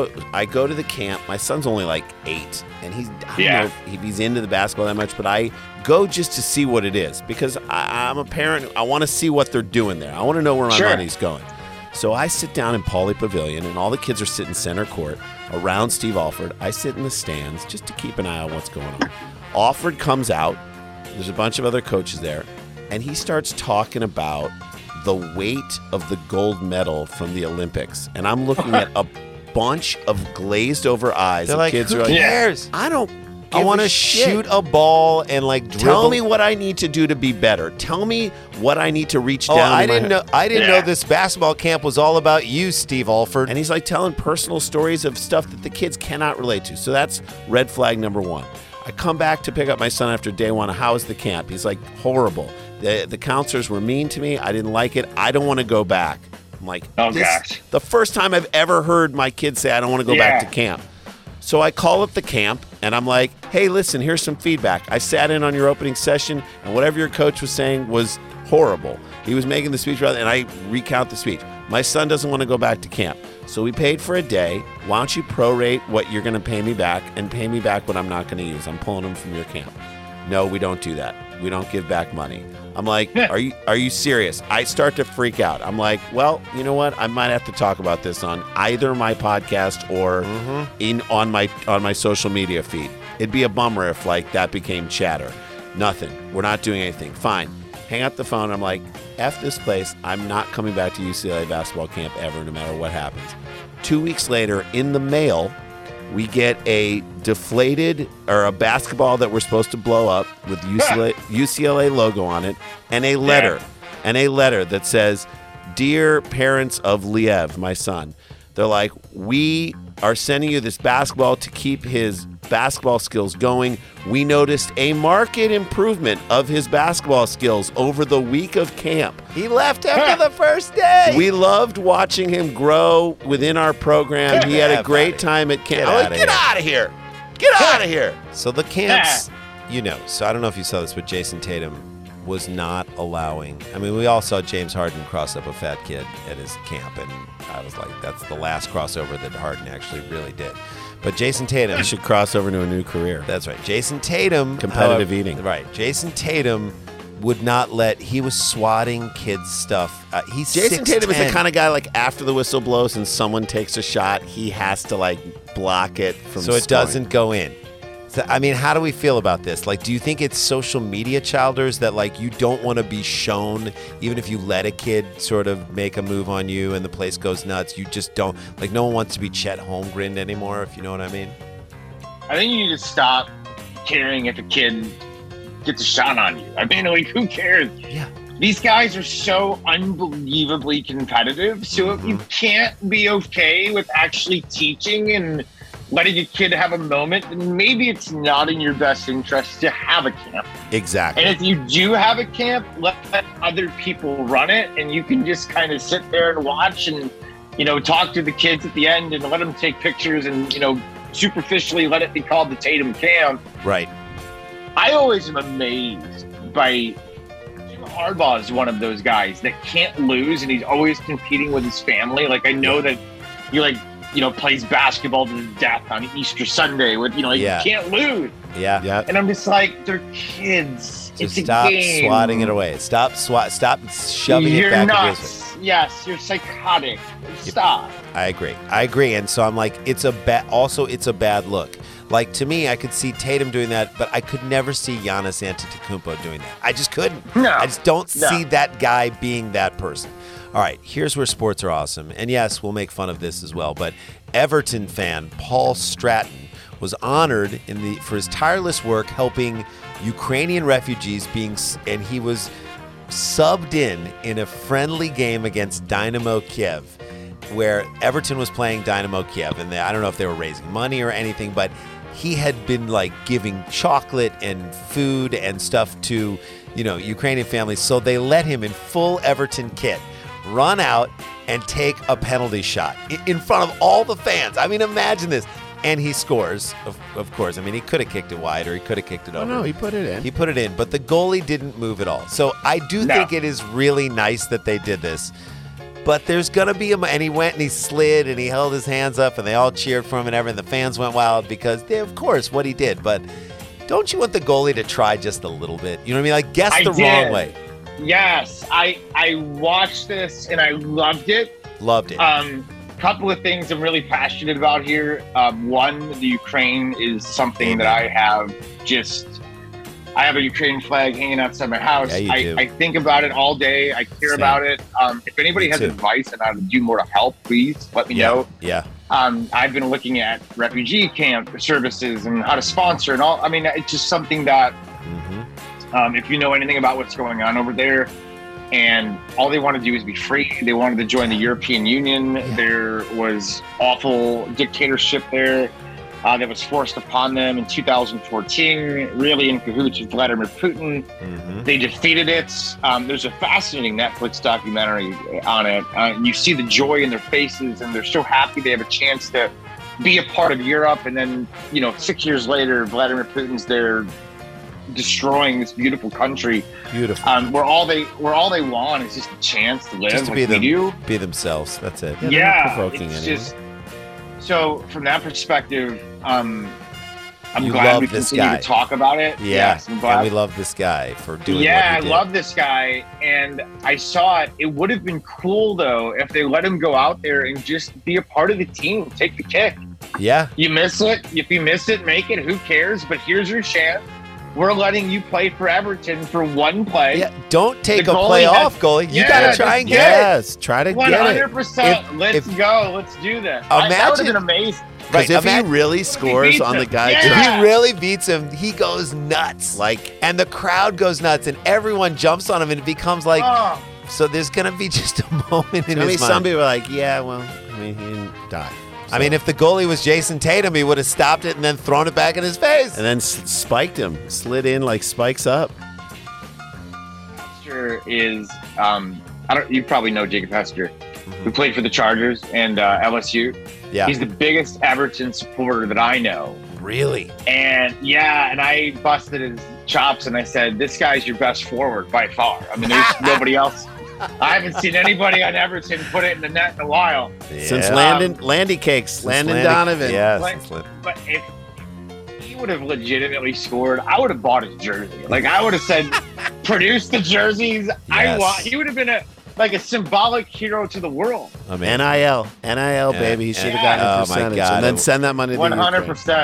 I go to the camp. My son's only like 8, and I don't know if he's into the basketball that much, but I go just to see what it is, because I'm a parent. I want to see what they're doing there. I want to know where my money's going. So I sit down in Pauley Pavilion, and all the kids are sitting center court around Steve Alford. I sit in the stands just to keep an eye on what's going on. Alford comes out. There's a bunch of other coaches there, and he starts talking about the weight of the gold medal from the Olympics. And I'm looking at a bunch of glazed over eyes. They're and like, kids who are like, cares? I don't I give want a to shit. shoot a ball and like dribble. Tell me what I need to do to be better. Tell me what I need to reach down. I in my didn't know. I didn't know this basketball camp was all about you, Steve Alford. And he's like telling personal stories of stuff that the kids cannot relate to. So that's red flag number 1. I come back to pick up my son after day 1. How was the camp? He's like, horrible. The counselors were mean to me. I didn't like it. I don't want to go back. I'm like, gosh. The first time I've ever heard my kids say I don't want to go back to camp. So I call up the camp, and I'm like, hey, listen, here's some feedback. I sat in on your opening session, and whatever your coach was saying was horrible. He was making the speech, and I recount the speech. My son doesn't want to go back to camp. So we paid for a day. Why don't you prorate what you're going to pay me back and pay me back what I'm not going to use? I'm pulling them from your camp. No, we don't do that. We don't give back money. I'm like, are you serious? I start to freak out. I'm like, well, you know what? I might have to talk about this on either my podcast or on my social media feed. It'd be a bummer if like that became chatter. Nothing. We're not doing anything. Fine. Hang up the phone. I'm like, F this place. I'm not coming back to UCLA basketball camp ever, no matter what happens. 2 weeks later, in the mail, we get a deflated or a basketball that we're supposed to blow up with UCLA logo on it, and a letter, that says, "Dear parents of Liev, my son." They're like, we are sending you this basketball to keep his basketball skills going. We noticed a marked improvement of his basketball skills over the week of camp. He left after the first day. We loved watching him grow within our program. He had a great time at camp. Get out of here. Get out of here. So the camps, so I don't know if you saw this, but Jason Tatum was not allowing. I mean, we all saw James Harden cross up a fat kid at his camp, and I was like, that's the last crossover that Harden actually really did. But Jason Tatum He should cross over to a new career. That's right. Jason Tatum. Competitive eating. Right. Jason Tatum would not he was swatting kids' stuff. Jason Tatum is the kind of guy, like, after the whistle blows and someone takes a shot, he has to, like, block it from so it scoring. doesn't go in. So, I mean, how do we feel about this? Like, do you think it's social media, Childers, that like you don't want to be shown, even if you let a kid sort of make a move on you and the place goes nuts, you just don't, like, no one wants to be Chet Holmgren anymore, if you know what I mean? I think you need to stop caring if a kid gets a shot on you. I mean, like, who cares? Yeah. These guys are so unbelievably competitive. So if you can't be okay with actually teaching and letting a kid have a moment, then maybe it's not in your best interest to have a camp. Exactly. And if you do have a camp, let other people run it, and you can just kind of sit there and watch and, you know, talk to the kids at the end and let them take pictures and, you know, superficially let it be called the Tatum camp. Right. I always am amazed by Jim Harbaugh is one of those guys that can't lose, and he's always competing with his family. Like, I know that he, like, you know, plays basketball to the death on Easter Sunday with, you know, you can't lose. Yeah. Yeah. And I'm just like, they're kids. So It's a stop game. swatting it away. Stop shoving You're it back into his nuts. face. Yes, you're psychotic. Stop. I agree. And so I'm like, it's a bad look. Like, to me, I could see Tatum doing that, but I could never see Giannis Antetokounmpo doing that. I just couldn't. No. I just don't No. see that guy being that person. All right, here's where sports are awesome. And yes, we'll make fun of this as well, but Everton fan Paul Stratton was honored for his tireless work helping Ukrainian refugees and he was subbed in a friendly game against Dynamo Kiev, where Everton was playing Dynamo Kiev, and I don't know if they were raising money or anything, but he had been like giving chocolate and food and stuff to, you know, Ukrainian families. So they let him in full Everton kit run out and take a penalty shot in front of all the fans. I mean, imagine this. And he scores, of course. I mean, he could have kicked it wide or he could have kicked it over. No, he put it in. He put it in, but the goalie didn't move at all. So I do think it is really nice that they did this. But there's going to be and he went and he slid and he held his hands up and they all cheered for him and everything. The fans went wild because of course, what he did. But don't you want the goalie to try just a little bit? You know what I mean? Like, guess the wrong way. Yes, I watched this and I loved it. Loved it. Couple of things I'm really passionate about here. One, the Ukraine is something that I have a Ukrainian flag hanging outside my house. Yeah, you do. I think about it all day. I care about it. If anybody has advice on how to do more to help, please let me know. Yeah. I've been looking at refugee camp services and how to sponsor and all. I mean, it's just something that if you know anything about what's going on over there, and all they want to do is be free. They wanted to join the European Union. Yeah. There was awful dictatorship there that was forced upon them in 2014, really in cahoots with Vladimir Putin. They defeated it. There's a fascinating Netflix documentary on it. You see the joy in their faces, and they're so happy they have a chance to be a part of Europe. And then, 6 years later, Vladimir Putin's there, destroying this beautiful country. Beautiful. Where all they want is just a chance to live, just to be themselves. That's it. Yeah, it's just so from that perspective. I'm glad we continue to talk about it. Yeah, yes, I'm glad. And we love this guy for doing. Yeah, what he did. I love this guy, and I saw it. It would have been cool though if they let him go out there and just be a part of the team, take the kick. Yeah, you miss it. If you miss it, make it. Who cares? But here's your chance. We're letting you play for Everton for one play. Yeah, don't take a play off, goalie. You got to try and get it. Yes, try to 100%. get it. 100%. Let's go. Let's do this. Imagine, that would have been amazing. Because if he really scores on the guy, if he really beats him, he goes nuts. And the crowd goes nuts, and everyone jumps on him, and it becomes like. Oh. So there's gonna be just a moment in his mind. Some people are like, yeah, well, he didn't die. So. I mean, if the goalie was Jason Tatum, he would have stopped it and then thrown it back in his face. And then spiked him, slid in like spikes up. Hester is, you probably know Jacob Hester, who played for the Chargers and LSU. Yeah. He's the biggest Everton supporter that I know. Really? And and I busted his chops and I said, this guy's your best forward by far. I mean, there's nobody else. I haven't seen anybody on Everton put it in the net in a while. Yeah. Since Landy Cakes, Landon Donovan. Yes. But if he would have legitimately scored, I would have bought his jersey. I would have said, produce the jerseys. Yes. He would have been a symbolic hero to the world. NIL, baby. He should have gotten a percentage. And then send that money to 100%.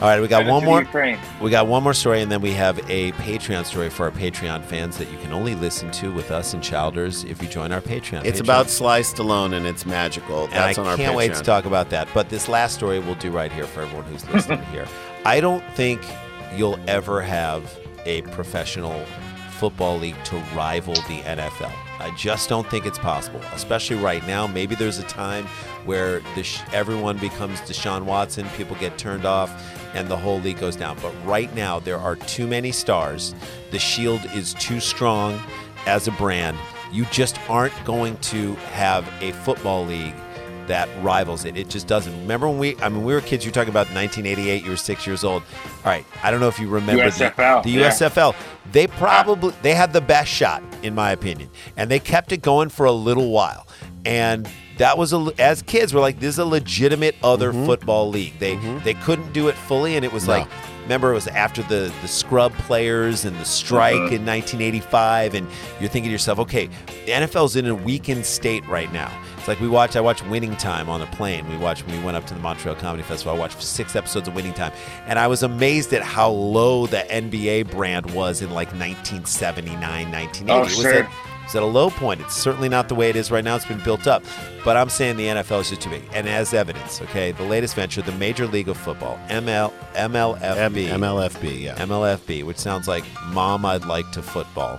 All right, we got Credit one to more. Ukraine. We got one more story, and then we have a Patreon story for our Patreon fans that you can only listen to with us and Childers if you join our Patreon. It's Patreon. about Sly Stallone, and it's magical. And That's I on our can't wait Patreon. to talk about that. But this last story we'll do right here for everyone who's listening here. I don't think you'll ever have a professional football league to rival the NFL. I just don't think it's possible, especially right now. Maybe there's a time where everyone becomes Deshaun Watson, people get turned off, and the whole league goes down. But right now, there are too many stars. The Shield is too strong as a brand. You just aren't going to have a football league that rivals it. It just doesn't. Remember when we were kids, you were talking about 1988, you were 6 years old. All right, I don't know if you remember USFL, the yeah. USFL. They had the best shot, in my opinion. And they kept it going for a little while. And that was, as kids, we're like, this is a legitimate other football league. They couldn't do it fully, and it was like, remember, it was after the scrub players and the strike in 1985, and you're thinking to yourself, okay, the NFL's in a weakened state right now. It's like I watched Winning Time on a plane. When we went up to the Montreal Comedy Festival. I watched 6 episodes of Winning Time, and I was amazed at how low the NBA brand was in like 1979, 1980. Oh, sure. It was at a low point. It's certainly not the way it is right now. It's been built up. But I'm saying the NFL is just too big. And as evidence, okay, the latest venture, the Major League of Football, MLFB. MLFB, yeah. MLFB, which sounds like Mom, I'd like to football.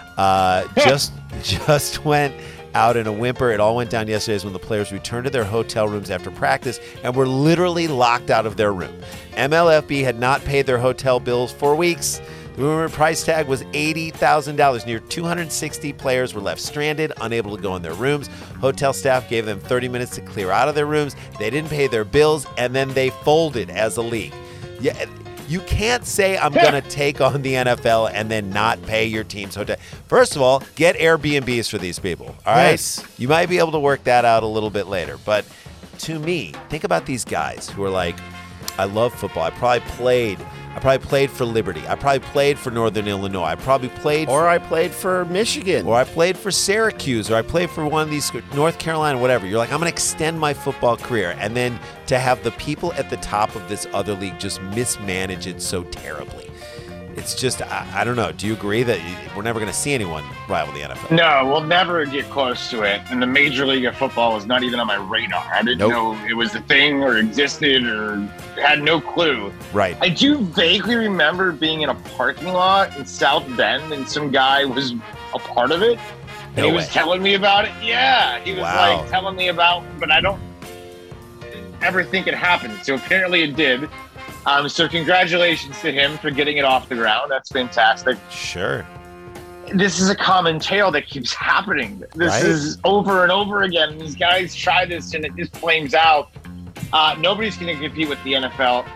Just went out in a whimper. It all went down yesterday when the players returned to their hotel rooms after practice and were literally locked out of their room. MLFB had not paid their hotel bills for weeks. The rumored price tag was $80,000. Near 260 players were left stranded, unable to go in their rooms. Hotel staff gave them 30 minutes to clear out of their rooms. They didn't pay their bills, and then they folded as a league. Yeah, you can't say I'm going to take on the NFL and then not pay your team's hotel. First of all, get Airbnbs for these people, all right? Yes. You might be able to work that out a little bit later. But to me, think about these guys who are like, I love football. I probably played for Liberty. I probably played for Northern Illinois. I probably played Or I played for Michigan. or I played for Syracuse, or I played for one of these, North Carolina, whatever. You're like, I'm going to extend my football career. And then to have the people at the top of this other league just mismanage it so terribly. It's just, I don't know. Do you agree that we're never going to see anyone rival the NFL? No, we'll never get close to it. And the Major League of Football was not even on my radar. I didn't know it was a thing or existed or had no clue. Right. I do vaguely remember being in a parking lot in South Bend and some guy was a part of it. And No he was way. telling me about it. Yeah, he was Wow. like telling me about, but I didn't ever think it happened. So apparently it did. So congratulations to him for getting it off the ground. That's fantastic. Sure. This is a common tale that keeps happening. This Right. is over and over again. These guys try this and it just flames out. Nobody's going to compete with the NFL.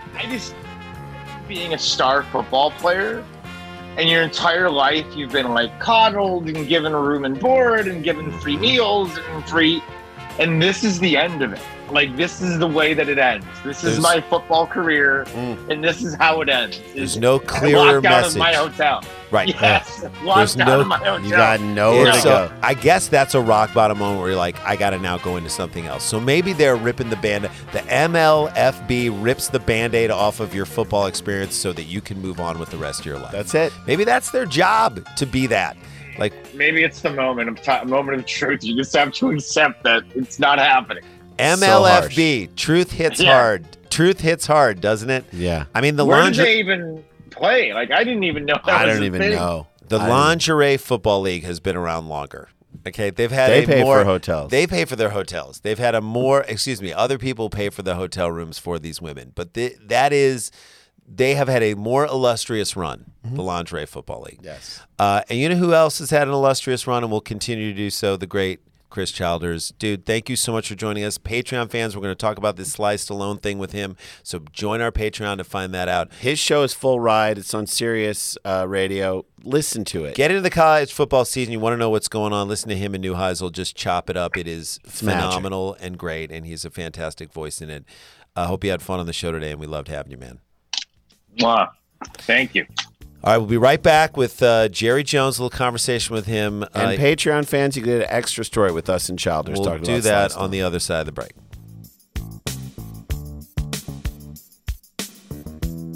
Being a star football player, and your entire life you've been like coddled and given room and board and given free meals and this is the end of it. Like, this is the way that it ends. This is There's- my football career, and this is how it ends. There's no clearer Locked out message. of my hotel. Right. Yes, There's locked out no- of my hotel. You got nowhere Yeah, to so go. I guess that's a rock bottom moment where you're like, I got to now go into something else. So maybe they're ripping the band. The MLFB rips the Band-Aid off of your football experience so that you can move on with the rest of your life. That's it. Maybe that's their job to be that. Like, Maybe it's the moment of truth. You just have to accept that it's not happening. MLFB, truth hits Yeah. hard. Truth hits hard, doesn't it? Yeah. I mean, the Where did lingerie. they even play? Like, I didn't even know that I was don't a even thing. know. The lingerie football league has been around longer. Okay, they've had They a pay more, for hotels. They pay for their hotels. They've had other people pay for the hotel rooms for these women. But they have had a more illustrious run, the lingerie football league. Yes. And you know who else has had an illustrious run and will continue to do so? The great Chris Childers. Dude, thank you so much for joining us. Patreon fans, we're going to talk about this Sly Stallone thing with him. So join our Patreon to find that out. His show is Full Ride. It's on Sirius Radio. Listen to it. Get into the college football season. You want to know what's going on. Listen to him and Neuheisel just chop it up. It is phenomenal and great, and he's a fantastic voice in it. I hope you had fun on the show today, and we loved having you, man. Wow. Thank you. All right, we'll be right back with Jerry Jones, a little conversation with him. And Patreon fans, you get an extra story with us and Childers. We'll talking do about that Sly on the other side of the break.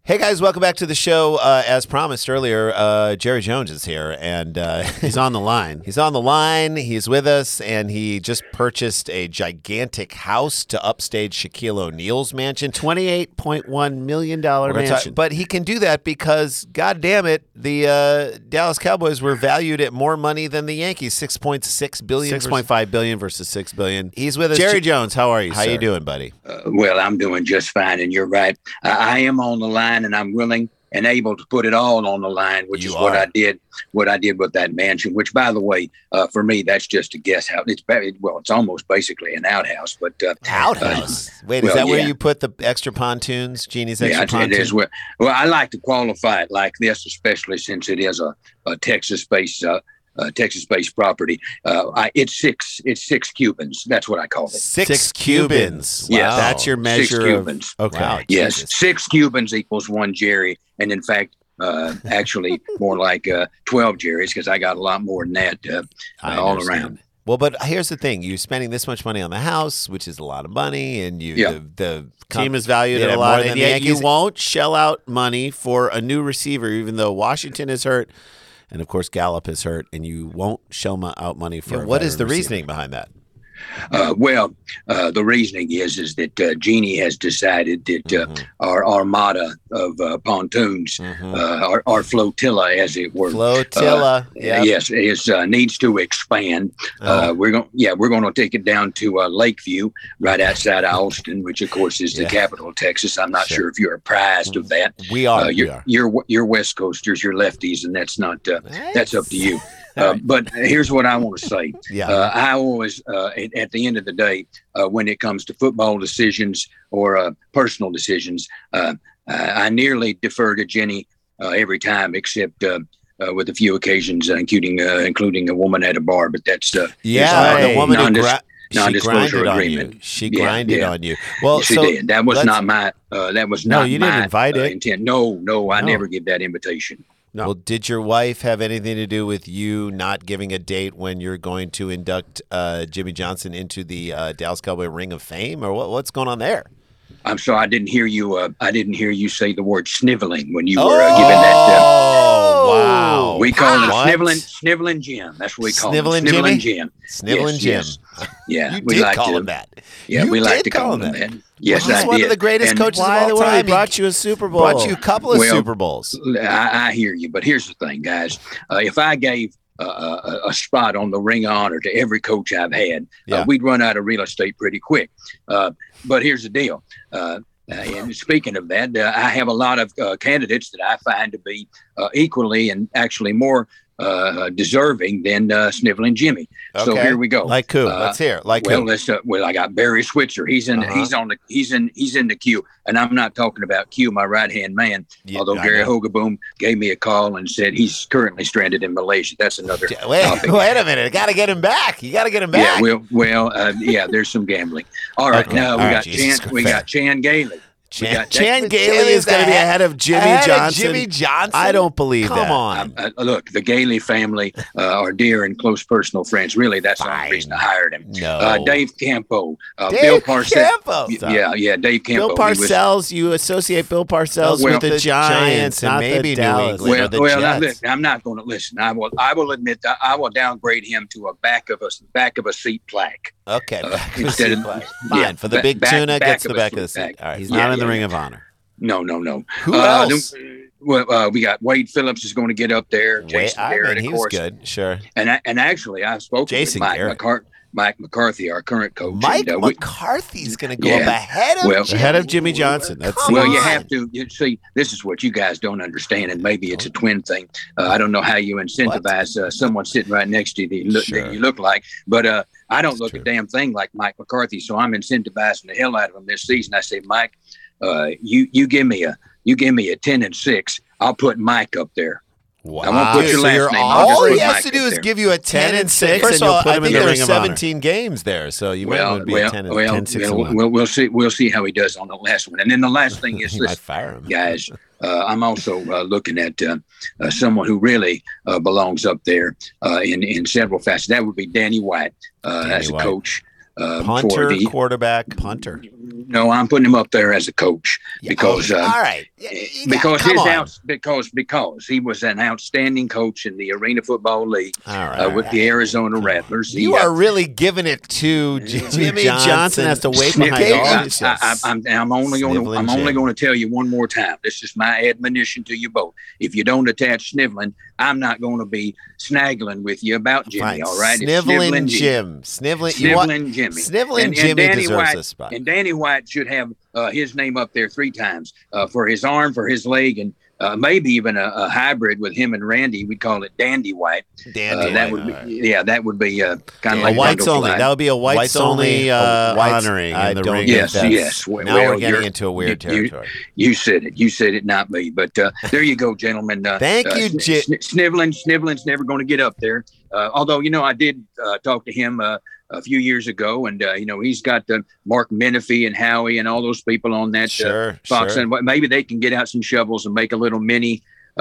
Hey guys, welcome back to the show. As promised earlier, Jerry Jones is here, and He's on the line. he's on the line. He's with us, and he just purchased a gigantic house to upstage Shaquille O'Neal's mansion. $28.1 million We're gonna mansion. but he can do that because, God damn it, the Dallas Cowboys were valued at more money than the Yankees, $6.6 billion. $6.5 billion versus $6 billion. He's with us. Jerry Jones, how are you, How sir? you doing, buddy? Well, I'm doing just fine, and you're right. I am on the line, and I'm willing and able to put it all on the line, which You is what are. I did. What I did with that mansion, which, by the way, for me, that's just a guest house. It's almost basically an outhouse, but Outhouse. Wait, is well, that where yeah. you put the extra pontoons, Jeannie's extra yeah, it pontoons? is. Well, I like to qualify it like this, especially since it is a Texas-based property. It's six Cubans. That's what I call it. Six Cubans. Yes. Wow. That's your measure 6 of Cubans. Okay. Wow. Yes, Jesus. 6 Cubans equals 1 Jerry, and in fact, actually more like 12 Jerrys because I got a lot more than that I all understand. around. Well, but here's the thing: you're spending this much money on the house, which is a lot of money, and the Team is valued at a more lot, than and the yet you Yankees. won't shell out money for a new receiver, even though Washington is hurt, and of course Gallup is hurt, and you won't shell out money for. What is the veteran reasoning behind that? The reasoning is that Jeannie has decided that our armada of pontoons, our flotilla, as it were, Flotilla. Yep. yes, needs to expand. We're going to take it down to Lakeview, right outside Austin, which of course is the capital of Texas. I'm not sure if you're apprised of that. We are. You're West Coasters, you're lefties, and that's not. That's up to you. But here's what I want to say. Yeah. I always, at the end of the day, when it comes to football decisions or personal decisions, I nearly defer to Jenny every time, except with a few occasions, including a woman at a bar. But that's the it's woman who she non-disclosure grinded on agreement. you. She grinded on you. Well, she did. That was not my. That was No, not you my didn't invite it. intent. No, I never give that invitation. No. Well, did your wife have anything to do with you not giving a date when you're going to induct Jimmy Johnson into the Dallas Cowboy Ring of Fame, or what's going on there? I'm sorry, I didn't hear you. I didn't hear you say the word sniveling when you were giving that. Oh, wow. We call What? it sniveling Jim. That's what we call Sniveling him. Sniveling Jimmy? Jim. Sniveling Jim. Yes. Yeah, You we did like call to, him that. Yeah, You we like did to call him that. Yes, Well, he's I one did. of the greatest And coaches By of the all way, time. he brought you a Super Bowl. Brought you a couple of Well, Super Bowls. I hear you, but here's the thing, guys. If I gave a spot on the Ring of Honor to every coach I've had, Yeah. we'd run out of real estate pretty quick. But here's the deal. And speaking of that, I have a lot of candidates that I find to be equally and actually more deserving than Sniveling Jimmy. So Okay. here we go. Like who? Let's hear. Like well, who? let's. I got Barry Switzer. He's in. He's in the queue, and I'm not talking about Q, my right hand man. Yeah, although I Gary know. Hogeboom gave me a call and said he's currently stranded in Malaysia. That's another Wait topic. a minute. Got to get him back. You got to get him back. Yeah, there's some gambling. All right, Okay. now All we right, got Jesus Chan. We Christ. got Chan Gailey. We got Chan Gailey is going to be ahead of Jimmy Ahead of Johnson. Jimmy Johnson? I don't believe Come that. on. Look, the Gailey family are dear and close personal friends. Really, that's the Fine. only reason I hired him. No. Dave Campo, Dave Bill Parcells. Campo. Yeah, Dave Campo. Bill He was- Parcells, you associate Bill Parcells Well, with the Giants, and not maybe the New Dallas. England. or the Jets. I'm not going to listen. I will admit that I will downgrade him to a back of a seat plaque. Okay. Instead of- Fine. yeah, For the big back tuna, gets of the a back of the seat seat. All right. He's Yeah, not in the yeah, Ring yeah. of Honor. No. Who else? Well, we got Wade Phillips is going to get up there. Jason Garrett, he of was course. good. Sure. And actually, I spoke Jason with Garrett. Mike McCarthy, our current coach. Mike and, McCarthy's going to go Yeah. up ahead of Well- Jimmy. Ahead of Jimmy Johnson. That's Come well, on. you have to. You see, this is what you guys don't understand, and maybe it's a twin thing. I don't know how you incentivize someone sitting right next to you that you look like, but I don't look true. a damn thing like Mike McCarthy, so I'm incentivizing the hell out of him this season. I say, Mike, you give me a 10-6. I'll put Mike up there. Wow. I won't put your So last you're name. I'll just all put he has Mike to do up is there. give you a 10 and 6. and First of you'll all, put I him think in the there are Ring of Honor. 17 games there, so you might want to be a 10 and 10-6 and 1. we'll see. We'll see how he does on the last one. And then the last thing is You might this, fire him. guys. I'm also looking at someone who really belongs up there in several facets. That would be Danny White as a White. coach. Punter, for the quarterback, punter. No, I'm putting him up there as a coach because all right, because come his on. because he was an outstanding coach in the Arena Football League All right. with the Arizona Rattlers. You are really giving it to Jimmy Johnson has to wait Snip- behind all I- these. I'm only going Sniveling to tell you one more time. This is my admonition to you both. If you don't attach Sniveling, I'm not going to be snaggling with you about Jimmy. Fine. All right, It's Sniveling Jim. Sniveling Jimmy. Sniveling Jimmy Danny deserves White, a spot. And Danny White should have his name up there 3 times for his arm, for his leg, and maybe even a hybrid with him and Randy. We'd call it Dandy White. Dandy that White, would be, all right. yeah, that would be kind of A like whites Bundle only. Fly. That would be a whites only honoring I in the don't ring. think Yes, that's- yes. Now Well, we're getting you're- into a weird you- territory. You said it. You said it, not me. But there you go, gentlemen. Thank you, Jim. Sniveling's never going to get up there. Although, I did talk to him a few years ago, and he's got Mark Menifee and Howie and all those people on that Sure, Fox, sure. and maybe they can get out some shovels and make a little mini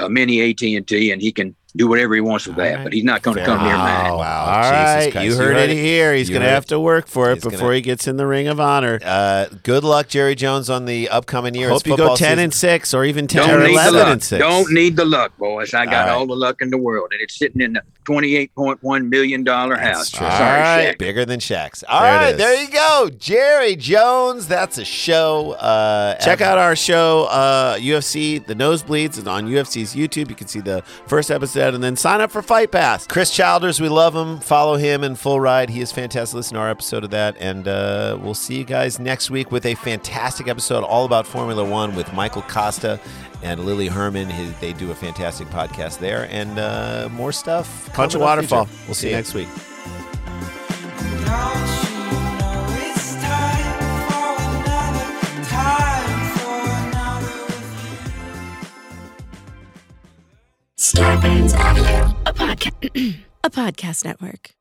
AT&T, and he can do whatever he wants with that. right. But he's not going to Fair come near enough. mine. Wow. All Jesus right, Christ. you heard it here. He's You going to heard have to work for it He's before he gets in the Ring of Honor. Good luck, Jerry Jones, on the upcoming year. Hope It's you go football 10 season. and 6, or even 10 Don't or need the 11 luck. and 6. Don't need the luck, boys. I got All all the luck in the world, and it's sitting in the $28.1 million house. true. Sorry, All right, Shaq. bigger than Shaq's. All There it right, is. there you go, Jerry Jones. That's a show. Check out our show, UFC, The Nosebleeds, is on UFC's YouTube. You can see the first episode, and then sign up for Fight Pass. Chris Childers. We love him. Follow him in Full Ride. He is fantastic. Listen to our episode of that, and we'll see you guys next week with a fantastic episode all about Formula One with Michael Costa and Lily Herman. They do a fantastic podcast there, and more stuff. Punch a coming up Waterfall. future. We'll see you next week. Starburns Audio, a podcast network.